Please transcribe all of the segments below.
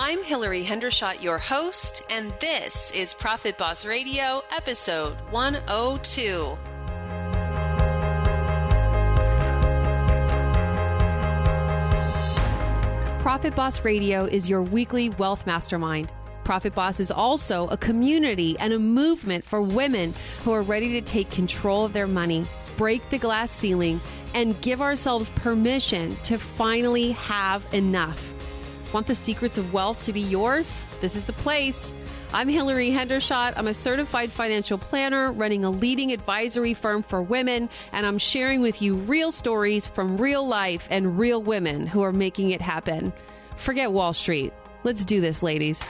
I'm Hillary Hendershot, your host, and this is Profit Boss Radio, episode 102. Profit Boss Radio is your weekly wealth mastermind. Profit Boss is also a community and a movement for women who are ready to take control of their money, break the glass ceiling, and give ourselves permission to finally have enough. Want the secrets of wealth to be yours? This is the place. I'm Hillary Hendershot. I'm a certified financial planner running a leading advisory firm for women, and I'm sharing with you real stories from real life and real women who are making it happen. Forget Wall Street. Let's do this, ladies.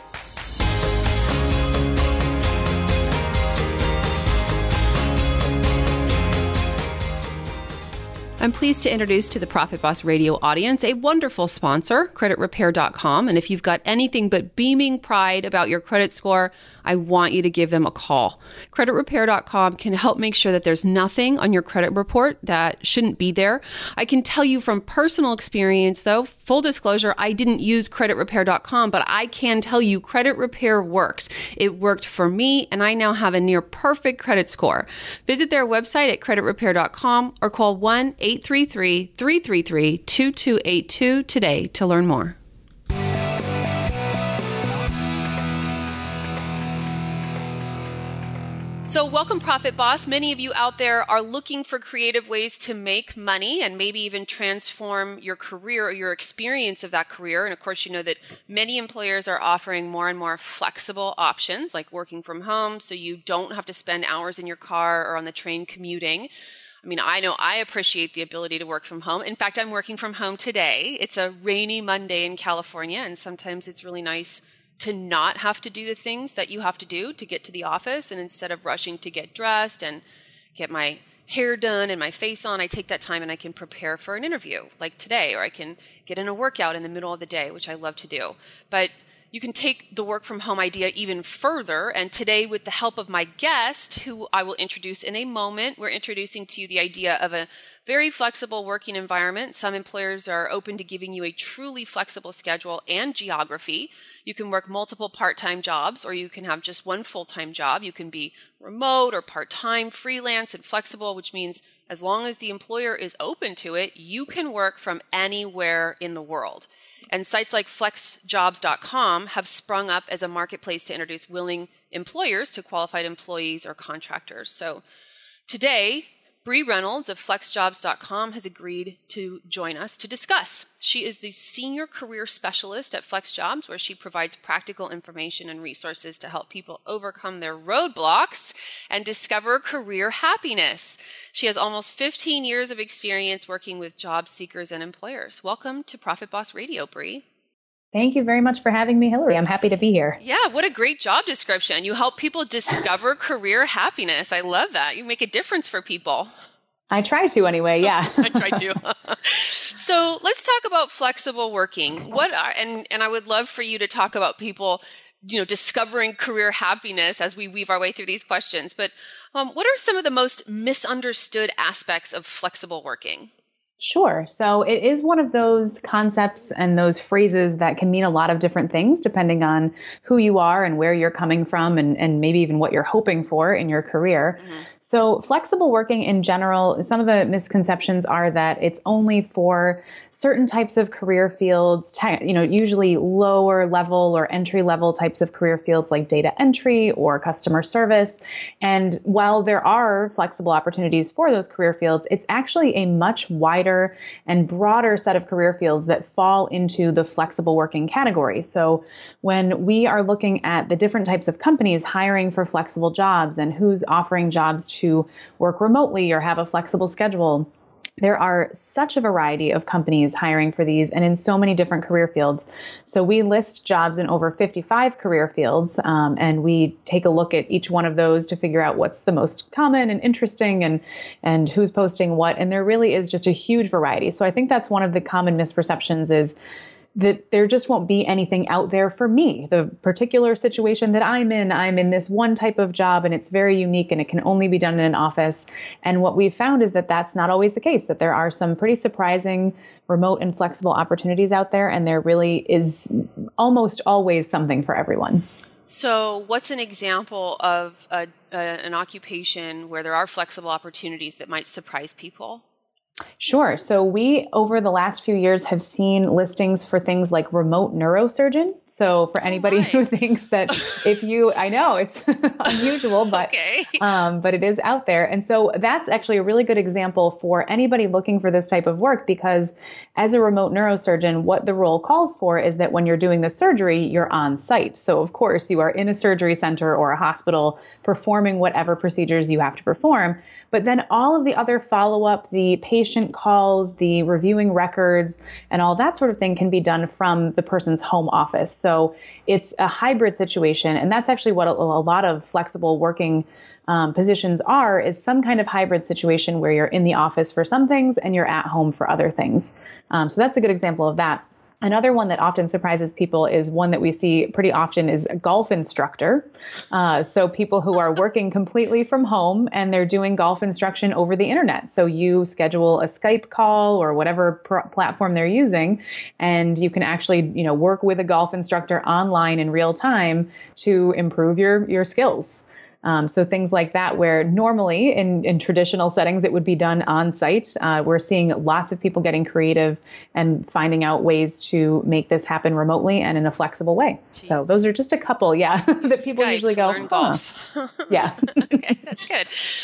I'm pleased to introduce to the Profit Boss Radio audience a wonderful sponsor, CreditRepair.com. And if you've got anything but beaming pride about your credit score, I want you to give them a call. CreditRepair.com can help make sure that there's nothing on your credit report that shouldn't be there. I can tell you from personal experience, though, full disclosure, I didn't use CreditRepair.com, but I can tell you Credit Repair works. It worked for me, and I now have a near perfect credit score. Visit their website at CreditRepair.com or call 1-833-333-2282 today to learn more. So welcome, Profit Boss. Many of you out there are looking for creative ways to make money and maybe even transform your career or your experience of that career. And of course, you know that many employers are offering more and more flexible options like working from home so you don't have to spend hours in your car or on the train commuting. I mean, I know I appreciate the ability to work from home. In fact, I'm working from home today. It's a rainy Monday in California, and sometimes it's really nice to not have to do the things that you have to do to get to the office. And instead of rushing to get dressed and get my hair done and my face on, I take that time and I can prepare for an interview like today, or I can get in a workout in the middle of the day, which I love to do. But you can take the work from home idea even further. And today, with the help of my guest, who I will introduce in a moment, we're introducing to you the idea of a very flexible working environment. Some employers are open to giving you a truly flexible schedule and geography. You can work multiple part-time jobs, or you can have just one full-time job. You can be remote or part-time, freelance, and flexible, which means as long as the employer is open to it, you can work from anywhere in the world. And sites like flexjobs.com have sprung up as a marketplace to introduce willing employers to qualified employees or contractors. So today, Bree Reynolds of flexjobs.com has agreed to join us to discuss. She is the senior career specialist at FlexJobs, where she provides practical information and resources to help people overcome their roadblocks and discover career happiness. She has almost 15 years of experience working with job seekers and employers. Welcome to Profit Boss Radio, Bree. Thank you very much for having me, Hillary. I'm happy to be here. Yeah, what a great job description. You help people discover career happiness. I love that. You make a difference for people. I try to anyway, yeah. I try to. So let's talk about flexible working. And I would love for you to talk about people, discovering career happiness as we weave our way through these questions. But what are some of the most misunderstood aspects of flexible working? Sure. So it is one of those concepts and those phrases that can mean a lot of different things depending on who you are and where you're coming from and maybe even what you're hoping for in your career. Mm-hmm. So flexible working in general, some of the misconceptions are that it's only for certain types of career fields, usually lower level or entry level types of career fields like data entry or customer service. And while there are flexible opportunities for those career fields, it's actually a much wider and broader set of career fields that fall into the flexible working category. So when we are looking at the different types of companies hiring for flexible jobs and who's offering jobs to work remotely or have a flexible schedule, there are such a variety of companies hiring for these and in so many different career fields. So we list jobs in over 55 career fields, and we take a look at each one of those to figure out what's the most common and interesting and who's posting what. And there really is just a huge variety. So I think that's one of the common misperceptions is that there just won't be anything out there for me. The particular situation that I'm in this one type of job, and it's very unique and it can only be done in an office. And what we've found is that that's not always the case, that there are some pretty surprising remote and flexible opportunities out there. And there really is almost always something for everyone. So what's an example of an occupation where there are flexible opportunities that might surprise people? Sure. So we, over the last few years, have seen listings for things like remote neurosurgeon. So for anybody who thinks that I know it's unusual, but but it is out there. And so that's actually a really good example for anybody looking for this type of work, because as a remote neurosurgeon, what the role calls for is that when you're doing the surgery, you're on site. So of course you are in a surgery center or a hospital performing whatever procedures you have to perform. But then all of the other follow-up, the patient calls, the reviewing records, and all that sort of thing can be done from the person's home office. So it's a hybrid situation. And that's actually what a lot of flexible working positions is some kind of hybrid situation where you're in the office for some things and you're at home for other things. So that's a good example of that. Another one that often surprises people is one that we see pretty often is a golf instructor. So people who are working completely from home and they're doing golf instruction over the internet. So you schedule a Skype call or whatever platform they're using, and you can actually, work with a golf instructor online in real time to improve your skills. So things like that, where normally in traditional settings, it would be done on site. We're seeing lots of people getting creative and finding out ways to make this happen remotely and in a flexible way. Jeez. So those are just a couple, that people Skype usually go, golf. Yeah. Okay, that's good.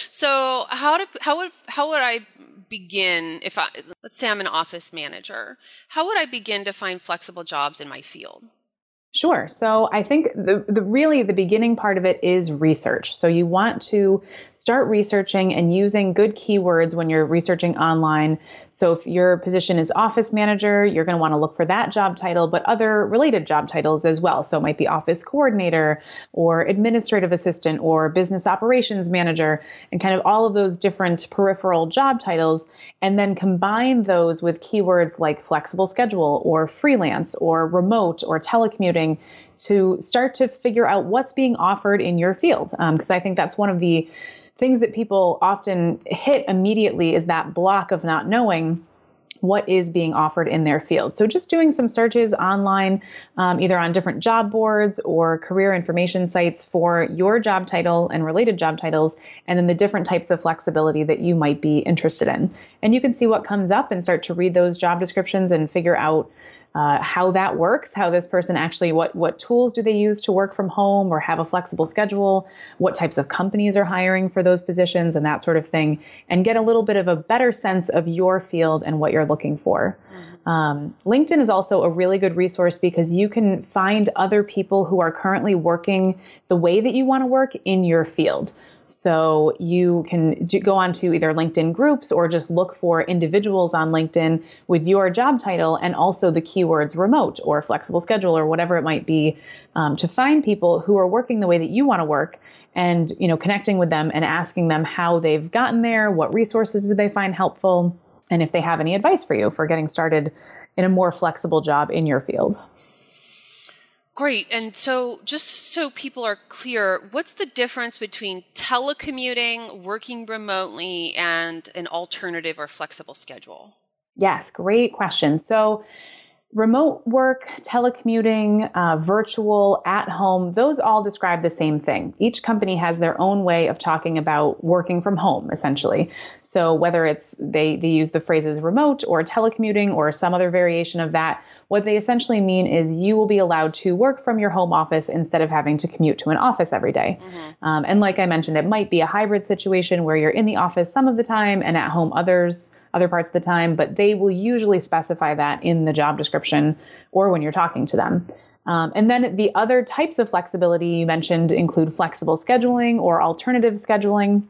So how would I begin let's say I'm an office manager, how would I begin to find flexible jobs in my field? Sure. So I think the beginning part of it is research. So you want to start researching and using good keywords when you're researching online. So if your position is office manager, you're going to want to look for that job title, but other related job titles as well. So it might be office coordinator or administrative assistant or business operations manager, and kind of all of those different peripheral job titles, and then combine those with keywords like flexible schedule or freelance or remote or telecommuting to start to figure out what's being offered in your field. Because I think that's one of the things that people often hit immediately is that block of not knowing what is being offered in their field. So just doing some searches online, either on different job boards or career information sites for your job title and related job titles, and then the different types of flexibility that you might be interested in. And you can see what comes up and start to read those job descriptions and figure out how that works, how this person actually, what tools do they use to work from home or have a flexible schedule, what types of companies are hiring for those positions and that sort of thing, and get a little bit of a better sense of your field and what you're looking for. LinkedIn is also a really good resource because you can find other people who are currently working the way that you want to work in your field. So you can go on to either LinkedIn groups or just look for individuals on LinkedIn with your job title and also the keywords remote or flexible schedule or whatever it might be, to find people who are working the way that you want to work, and connecting with them and asking them how they've gotten there, what resources do they find helpful, and if they have any advice for you for getting started in a more flexible job in your field. Great. And so just so people are clear, what's the difference between telecommuting, working remotely, and an alternative or flexible schedule? Yes, great question. So remote work, telecommuting, virtual, at home, those all describe the same thing. Each company has their own way of talking about working from home, essentially. So whether it's they use the phrases remote or telecommuting or some other variation of that, what they essentially mean is you will be allowed to work from your home office instead of having to commute to an office every day. Mm-hmm. And like I mentioned, it might be a hybrid situation where you're in the office some of the time and at home other parts of the time, but they will usually specify that in the job description or when you're talking to them. And then the other types of flexibility you mentioned include flexible scheduling or alternative scheduling.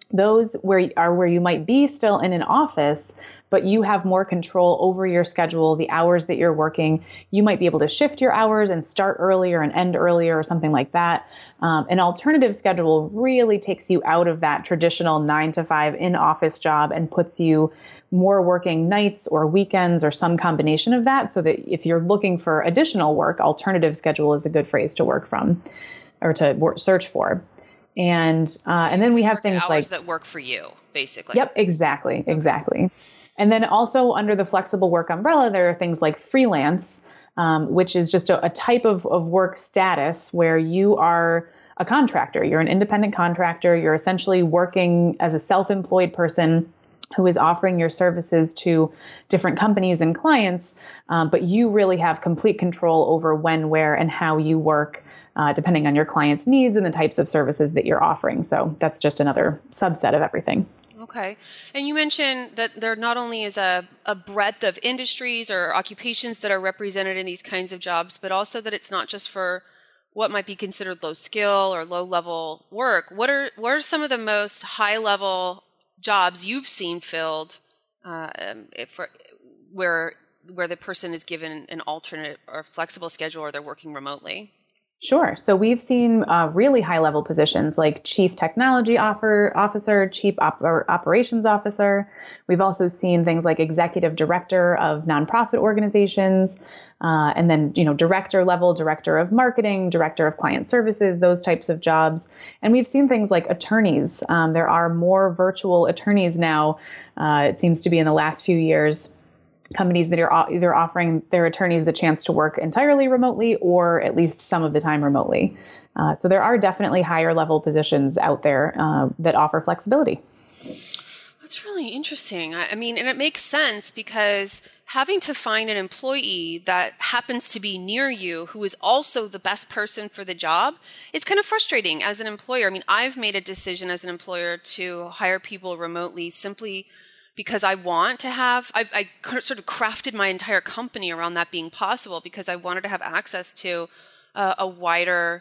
Those where you might be still in an office, but you have more control over your schedule, the hours that you're working. You might be able to shift your hours and start earlier and end earlier or something like that. An alternative schedule really takes you out of that traditional 9 to 5 in-office job and puts you more working nights or weekends or some combination of that, so that if you're looking for additional work, alternative schedule is a good phrase to work from or to search for. And then we have things hours that work for you, basically. Yep, exactly. And then also under the flexible work umbrella, there are things like freelance, which is just a type of work status where you are a contractor. You're an independent contractor. You're essentially working as a self-employed person who is offering your services to different companies and clients, but you really have complete control over when, where, and how you work, depending on your client's needs and the types of services that you're offering. So that's just another subset of everything. Okay. And you mentioned that there not only is a breadth of industries or occupations that are represented in these kinds of jobs, but also that it's not just for what might be considered low skill or low level work. What are some of the most high level jobs you've seen filled where the person is given an alternate or flexible schedule or they're working remotely? Sure. So we've seen really high-level positions like Chief Technology Officer, Chief Operations Officer. We've also seen things like Executive Director of nonprofit organizations, and then Director level, Director of Marketing, Director of Client Services, those types of jobs. And we've seen things like attorneys. There are more virtual attorneys now. It seems to be in the last few years. Companies that are either offering their attorneys the chance to work entirely remotely or at least some of the time remotely. So there are definitely higher level positions out there that offer flexibility. That's really interesting. I mean, and it makes sense because having to find an employee that happens to be near you who is also the best person for the job is kind of frustrating as an employer. I mean, I've made a decision as an employer to hire people remotely simply because I want to have, I sort of crafted my entire company around that being possible because I wanted to have access to a wider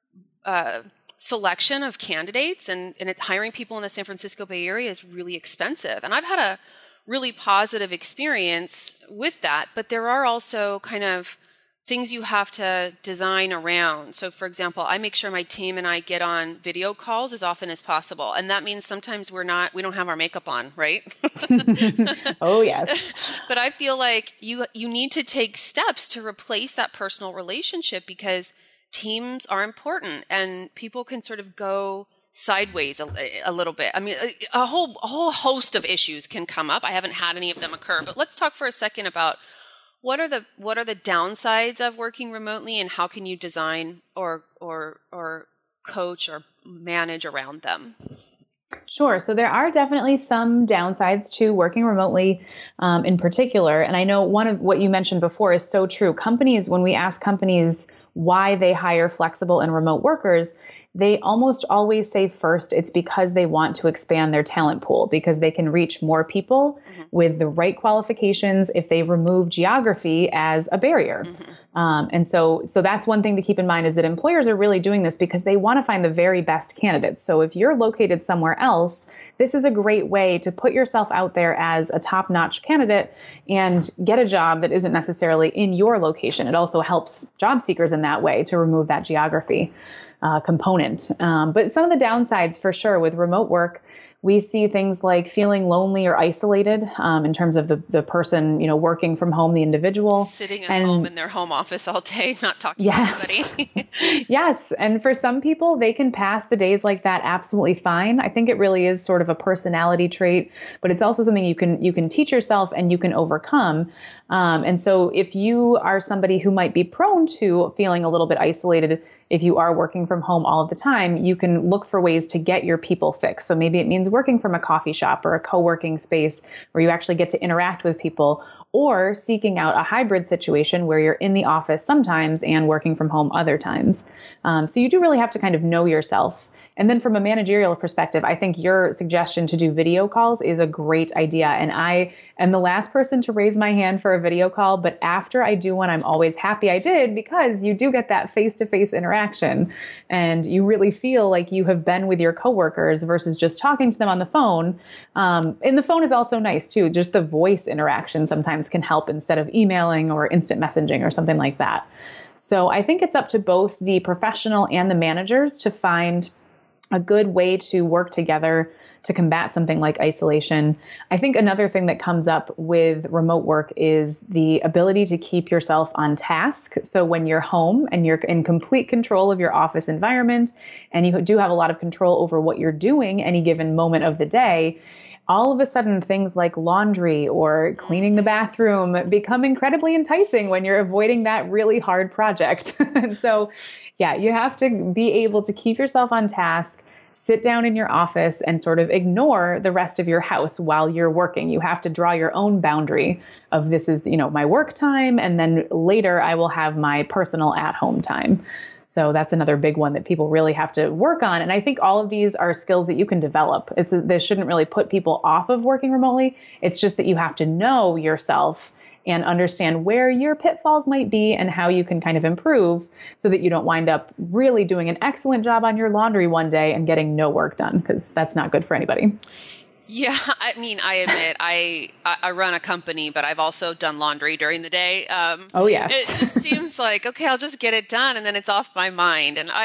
selection of candidates, and hiring people in the San Francisco Bay Area is really expensive. And I've had a really positive experience with that, but there are also kind of things you have to design around. So for example, I make sure my team and I get on video calls as often as possible. And that means sometimes we don't have our makeup on, right? Oh, yes. But I feel like you need to take steps to replace that personal relationship because teams are important and people can sort of go sideways a little bit. I mean, a whole host of issues can come up. I haven't had any of them occur, but let's talk for a second about what are the downsides of working remotely, and how can you design or coach or manage around them? Sure. So there are definitely some downsides to working remotely, in particular. And I know one of what you mentioned before is so true. Companies, when we ask companies why they hire flexible and remote workers, they almost always say first it's because they want to expand their talent pool because they can reach more people with the right qualifications if they remove geography as a barrier. And so that's one thing to keep in mind is that employers are really doing this because they want to find the very best candidates. So if you're located somewhere else, this is a great way to put yourself out there as a top-notch candidate and get a job that isn't necessarily in your location. It also helps job seekers in that way to remove that geography component. But some of the downsides for sure with remote work, we see things like feeling lonely or isolated in terms of the person, working from home, the individual. Sitting at home in their home office all day, not talking to anybody. Yes. And for some people, they can pass the days like that absolutely fine. I think it really is sort of a personality trait, but it's also something you can teach yourself and you can overcome. And so if you are somebody who might be prone to feeling a little bit isolated, if you are working from home all of the time, you can look for ways to get your people fixed. So maybe it means working from a coffee shop or a co-working space where you actually get to interact with people, or seeking out a hybrid situation where you're in the office sometimes and working from home other times. So you do really have to kind of know yourself. And then from a managerial perspective, I think your suggestion to do video calls is a great idea. And I am the last person to raise my hand for a video call, but after I do one, I'm always happy I did, because you do get that face-to-face interaction and you really feel like you have been with your coworkers versus just talking to them on the phone. And the phone is also nice too. Just the voice interaction sometimes can help instead of emailing or instant messaging or something like that. So I think it's up to both the professional and the managers to find a good way to work together to combat something like isolation. I think another thing that comes up with remote work is the ability to keep yourself on task. So when you're home and you're in complete control of your office environment, and you do have a lot of control over what you're doing any given moment of the day, all of a sudden things like laundry or cleaning the bathroom become incredibly enticing when you're avoiding that really hard project. And so, yeah, you have to be able to keep yourself on task, sit down in your office and sort of ignore the rest of your house while you're working. You have to draw your own boundary of this is, my work time, and then later I will have my personal at-home time. So that's another big one that people really have to work on. And I think all of these are skills that you can develop. This shouldn't really put people off of working remotely. It's just that you have to know yourself and understand where your pitfalls might be and how you can kind of improve so that you don't wind up really doing an excellent job on your laundry one day and getting no work done, because that's not good for anybody. Yeah, I mean, I admit I run a company, but I've also done laundry during the day. Oh yeah, it just seems like, okay, I'll just get it done, and then it's off my mind. And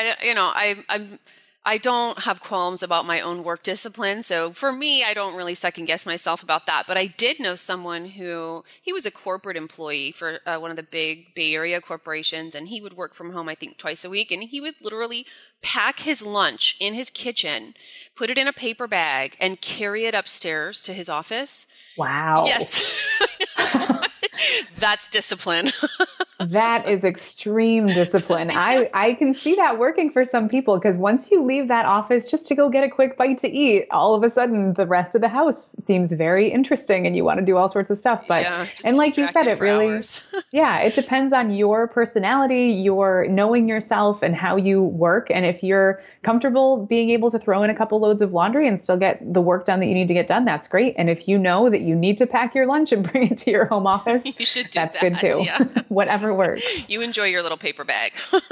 I don't have qualms about my own work discipline. So for me, I don't really second guess myself about that. But I did know someone he was a corporate employee for one of the big Bay Area corporations, and he would work from home, I think, twice a week. And he would literally pack his lunch in his kitchen, put it in a paper bag, and carry it upstairs to his office. Wow. Yes. That's discipline. That is extreme discipline. I can see that working for some people, because once you leave that office just to go get a quick bite to eat, all of a sudden the rest of the house seems very interesting and you want to do all sorts of stuff. But, and like you said, it really, yeah, it depends on your personality, your knowing yourself and how you work. And if you're comfortable being able to throw in a couple loads of laundry and still get the work done that you need to get done, that's great. And if you know that you need to pack your lunch and bring it to your home office, you should do that's that, good too. Yeah. Whatever works. You enjoy your little paper bag.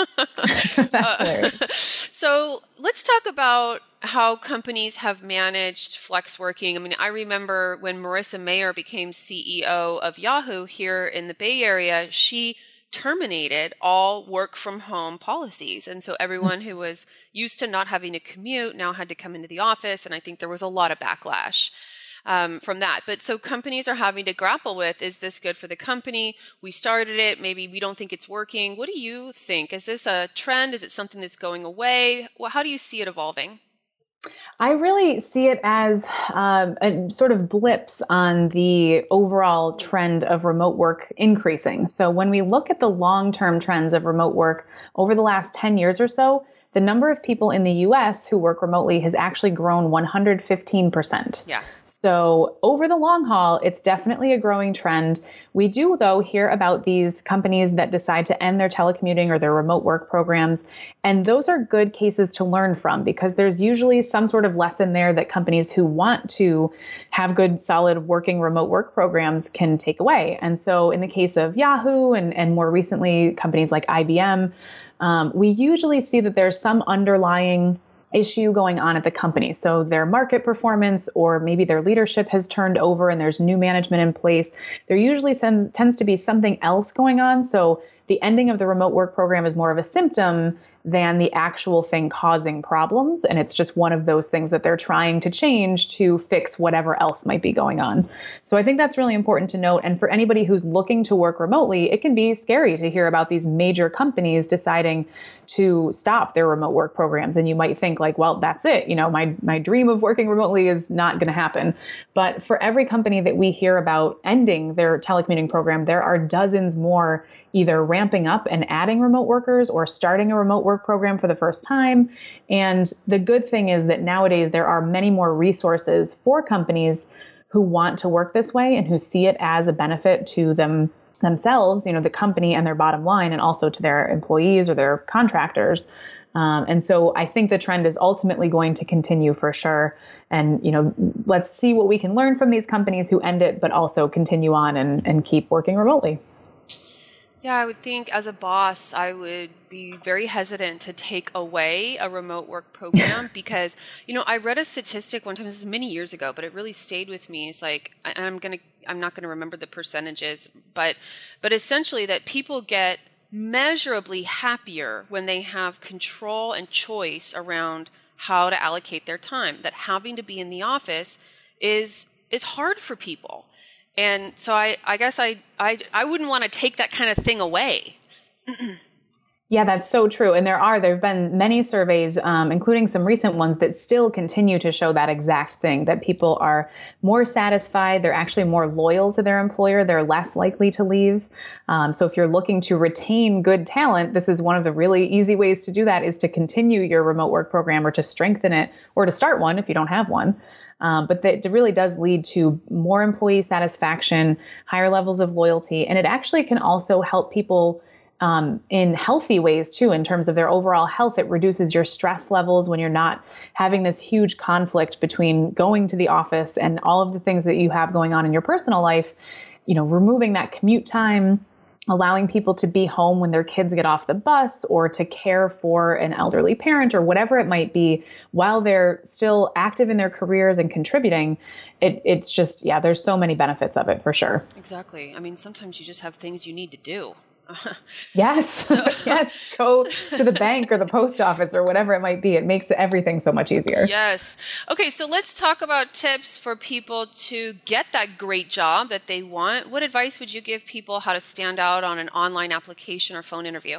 That's So let's talk about how companies have managed flex working. I mean, I remember when Marissa Mayer became CEO of Yahoo here in the Bay Area, she terminated all work from home policies. And so everyone who was used to not having to commute now had to come into the office. And I think there was a lot of backlash from that. But so companies are having to grapple with, is this good for the company? We started it. Maybe we don't think it's working. What do you think? Is this a trend? Is it something that's going away? Well, how do you see it evolving? I really see it as a sort of blips on the overall trend of remote work increasing. So when we look at the long-term trends of remote work over the last 10 years or so, the number of people in the US who work remotely has actually grown 115%. Yeah. So over the long haul, it's definitely a growing trend. We do, though, hear about these companies that decide to end their telecommuting or their remote work programs. And those are good cases to learn from, because there's usually some sort of lesson there that companies who want to have good, solid working remote work programs can take away. And so in the case of Yahoo and more recently companies like IBM, we usually see that there's some underlying issue going on at the company. So their market performance, or maybe their leadership has turned over and there's new management in place. There usually tends to be something else going on. So the ending of the remote work program is more of a symptom than the actual thing causing problems. And it's just one of those things that they're trying to change to fix whatever else might be going on. So I think that's really important to note. And for anybody who's looking to work remotely, it can be scary to hear about these major companies deciding to stop their remote work programs. And you might think like, well, that's it. My dream of working remotely is not going to happen. But for every company that we hear about ending their telecommuting program, there are dozens more either ramping up and adding remote workers or starting a remote work program for the first time. And the good thing is that nowadays there are many more resources for companies who want to work this way and who see it as a benefit to themselves, the company and their bottom line, and also to their employees or their contractors. And so I think the trend is ultimately going to continue for sure. And, let's see what we can learn from these companies who end it, but also continue on and keep working remotely. Yeah, I would think as a boss, I would be very hesitant to take away a remote work program because, I read a statistic one time, this was many years ago, but it really stayed with me. It's like, and I'm not going to remember the percentages, but essentially that people get measurably happier when they have control and choice around how to allocate their time, that having to be in the office is hard for people. And so I guess I wouldn't want to take that kind of thing away. Yeah, that's so true. And there have been many surveys, including some recent ones, that still continue to show that exact thing, that people are more satisfied. They're actually more loyal to their employer. They're less likely to leave. So if you're looking to retain good talent, this is one of the really easy ways to do that, is to continue your remote work program or to strengthen it or to start one if you don't have one. But it really does lead to more employee satisfaction, higher levels of loyalty, and it actually can also help people in healthy ways too, in terms of their overall health. It reduces your stress levels when you're not having this huge conflict between going to the office and all of the things that you have going on in your personal life. Removing that commute time, allowing people to be home when their kids get off the bus or to care for an elderly parent or whatever it might be while they're still active in their careers and contributing. It's just, there's so many benefits of it for sure. Exactly. I mean, sometimes you just have things you need to do. Yes. Yes. Go to the bank or the post office or whatever it might be. It makes everything so much easier. Yes. Okay. So let's talk about tips for people to get that great job that they want. What advice would you give people how to stand out on an online application or phone interview?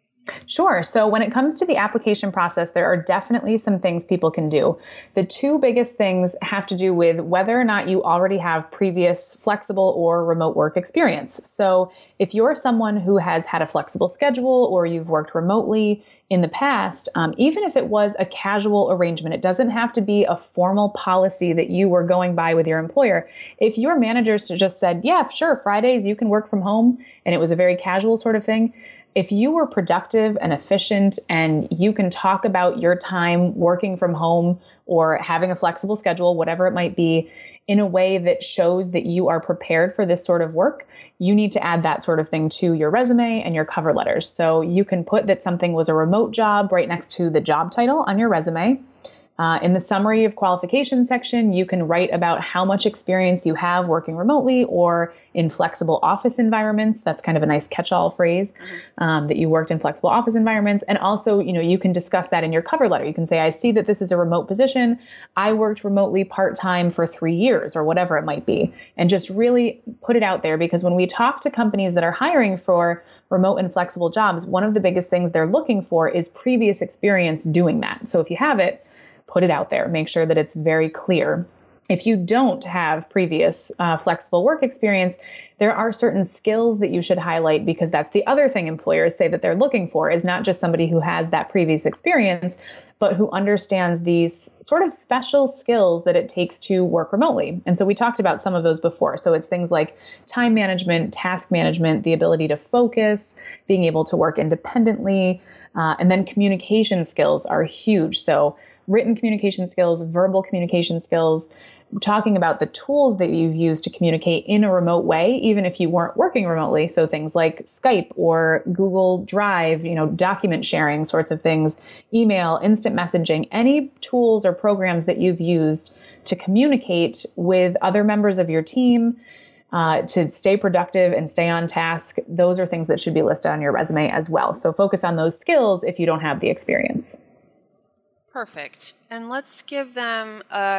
Sure. So when it comes to the application process, there are definitely some things people can do. The two biggest things have to do with whether or not you already have previous flexible or remote work experience. So if you're someone who has had a flexible schedule or you've worked remotely in the past, even if it was a casual arrangement, it doesn't have to be a formal policy that you were going by with your employer. If your managers just said, yeah, sure, Fridays you can work from home, and it was a very casual sort of thing, if you were productive and efficient and you can talk about your time working from home or having a flexible schedule, whatever it might be, in a way that shows that you are prepared for this sort of work, you need to add that sort of thing to your resume and your cover letters. So you can put that something was a remote job right next to the job title on your resume. In the summary of qualifications section, you can write about how much experience you have working remotely or in flexible office environments. That's kind of a nice catch-all phrase, that you worked in flexible office environments. And also, you can discuss that in your cover letter. You can say, I see that this is a remote position. I worked remotely part-time for 3 years or whatever it might be. And just really put it out there, because when we talk to companies that are hiring for remote and flexible jobs, one of the biggest things they're looking for is previous experience doing that. So if you have it, put it out there. Make sure that it's very clear. If you don't have previous flexible work experience, there are certain skills that you should highlight, because that's the other thing employers say that they're looking for, is not just somebody who has that previous experience, but who understands these sort of special skills that it takes to work remotely. And so we talked about some of those before. So it's things like time management, task management, the ability to focus, being able to work independently, and then communication skills are huge. So written communication skills, verbal communication skills, talking about the tools that you've used to communicate in a remote way, even if you weren't working remotely. So things like Skype or Google Drive, document sharing sorts of things, email, instant messaging, any tools or programs that you've used to communicate with other members of your team, to stay productive and stay on task. Those are things that should be listed on your resume as well. So focus on those skills if you don't have the experience. Perfect. And let's give them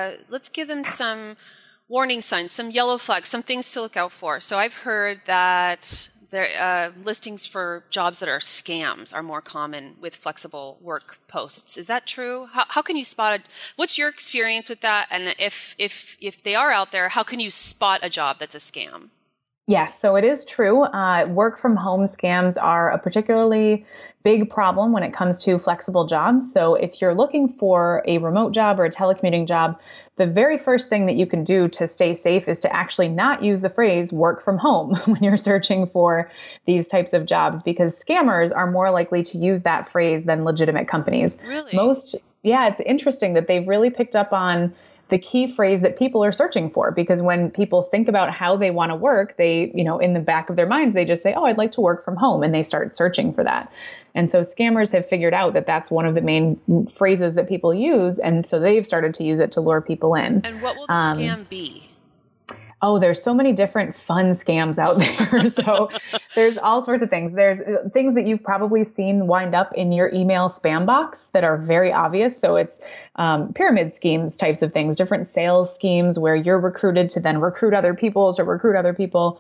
some warning signs, some yellow flags, some things to look out for. So I've heard that there listings for jobs that are scams are more common with flexible work posts. Is that true? How can you spot it? What's your experience with that? And if they are out there, how can you spot a job that's a scam? Yes, so it is true. Work from home scams are a particularly big problem when it comes to flexible jobs. So if you're looking for a remote job or a telecommuting job, the very first thing that you can do to stay safe is to actually not use the phrase work from home when you're searching for these types of jobs, because scammers are more likely to use that phrase than legitimate companies. Really? Yeah, it's interesting that they've really picked up on the key phrase that people are searching for, because when people think about how they want to work, they, in the back of their minds, they just say, oh, I'd like to work from home. And they start searching for that. And so scammers have figured out that that's one of the main phrases that people use. And so they've started to use it to lure people in. And what will the scam be? Oh, there's so many different fun scams out there. So there's all sorts of things. There's things that you've probably seen wind up in your email spam box that are very obvious. So it's pyramid schemes types of things, different sales schemes where you're recruited to then recruit other people to recruit other people.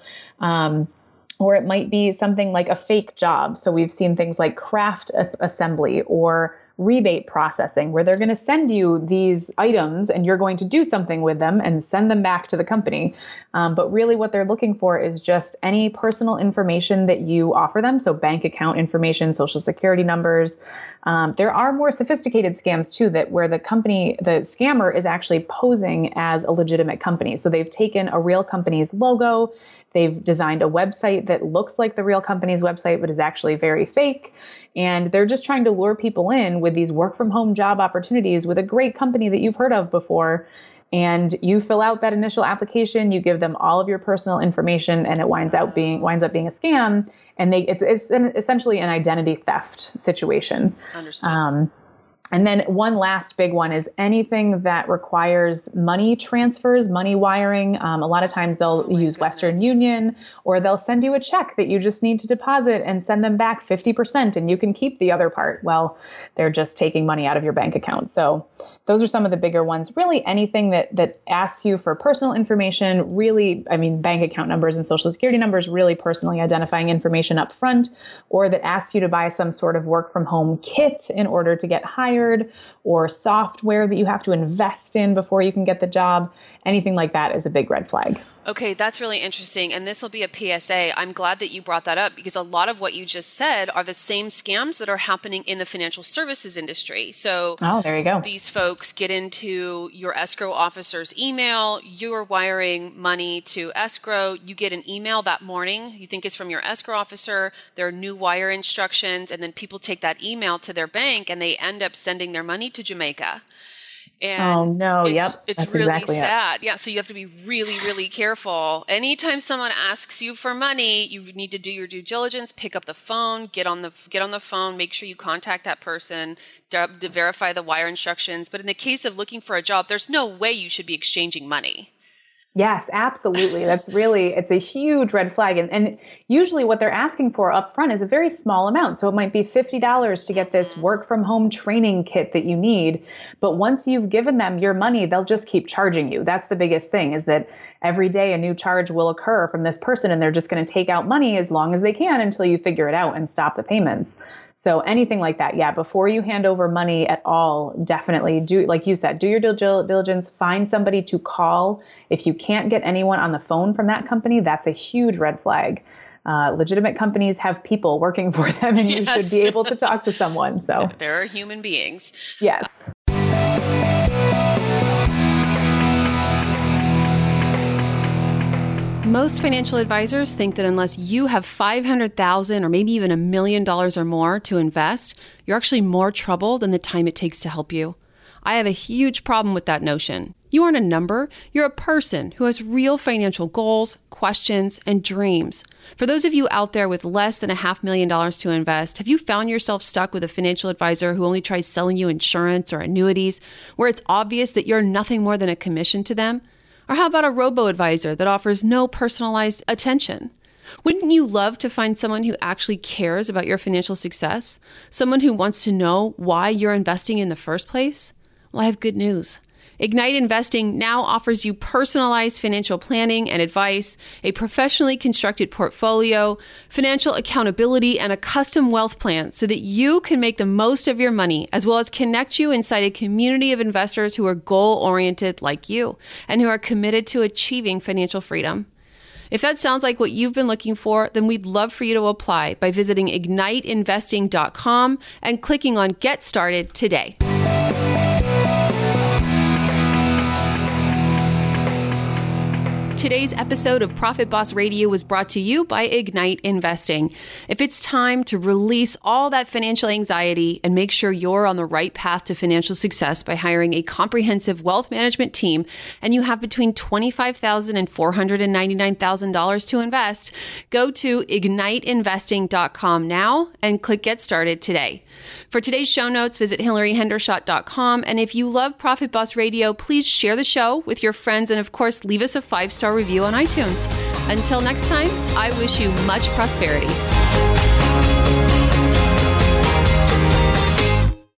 Or it might be something like a fake job. So we've seen things like craft assembly or rebate processing, where they're going to send you these items and you're going to do something with them and send them back to the company. But really what they're looking for is just any personal information that you offer them. So bank account information, social security numbers. There are more sophisticated scams too, that where the scammer is actually posing as a legitimate company. So they've taken a real company's logo. They've designed a website that looks like the real company's website, but is actually very fake. And they're just trying to lure people in with these work from home job opportunities with a great company that you've heard of before. And you fill out that initial application, you give them all of your personal information, and it winds up being a scam. And it's essentially an identity theft situation. Understood. And then one last big one is anything that requires money transfers, money wiring. A lot of times they'll use Western Union, or they'll send you a check that you just need to deposit and send them back 50% and you can keep the other part. Well, they're just taking money out of your bank account. So those are some of the bigger ones. Really anything that asks you for personal information, really, bank account numbers and social security numbers, really personally identifying information up front, or that asks you to buy some sort of work from home kit in order to get hired, or software that you have to invest in before you can get the job. Anything like that is a big red flag. Okay, that's really interesting. And this will be a PSA. I'm glad that you brought that up, because a lot of what you just said are the same scams that are happening in the financial services industry. So there you go. These folks get into your escrow officer's email. You're wiring money to escrow. You get an email that morning. You think it's from your escrow officer. There are new wire instructions. And then people take that email to their bank and they end up sending their money to Jamaica. And it's really exactly sad. Yeah. So you have to be really, really careful. Anytime someone asks you for money, you need to do your due diligence, pick up the phone, get on the phone, make sure you contact that person to verify the wire instructions. But in the case of looking for a job, there's no way you should be exchanging money. Yes, absolutely. It's a huge red flag. And usually what they're asking for up front is a very small amount. So it might be $50 to get this work from home training kit that you need. But once you've given them your money, they'll just keep charging you. That's the biggest thing, is that every day a new charge will occur from this person, and they're just going to take out money as long as they can until you figure it out and stop the payments. So anything like that, before you hand over money at all, definitely do, like you said, do your due diligence, find somebody to call. If you can't get anyone on the phone from that company, that's a huge red flag. Legitimate companies have people working for them, and you should be able to talk to someone. So there are human beings. Yes. Most financial advisors think that unless you have $500,000 or maybe even $1 million or more to invest, you're actually more trouble than the time it takes to help you. I have a huge problem with that notion. You aren't a number. You're a person who has real financial goals, questions, and dreams. For those of you out there with less than $500,000 to invest, have you found yourself stuck with a financial advisor who only tries selling you insurance or annuities, where it's obvious that you're nothing more than a commission to them? Or how about a robo-advisor that offers no personalized attention? Wouldn't you love to find someone who actually cares about your financial success? Someone who wants to know why you're investing in the first place? Well, I have good news. Ignite Investing now offers you personalized financial planning and advice, a professionally constructed portfolio, financial accountability, and a custom wealth plan so that you can make the most of your money, as well as connect you inside a community of investors who are goal-oriented like you and who are committed to achieving financial freedom. If that sounds like what you've been looking for, then we'd love for you to apply by visiting igniteinvesting.com and clicking on Get Started today. Today's episode of Profit Boss Radio was brought to you by Ignite Investing. If it's time to release all that financial anxiety and make sure you're on the right path to financial success by hiring a comprehensive wealth management team, and you have between $25,000 and $499,000 to invest, go to igniteinvesting.com now and click Get Started today. For today's show notes, visit hillaryhendershot.com. And if you love Profit Boss Radio, please share the show with your friends and, of course, leave us a 5-star review on iTunes. Until next time, I wish you much prosperity.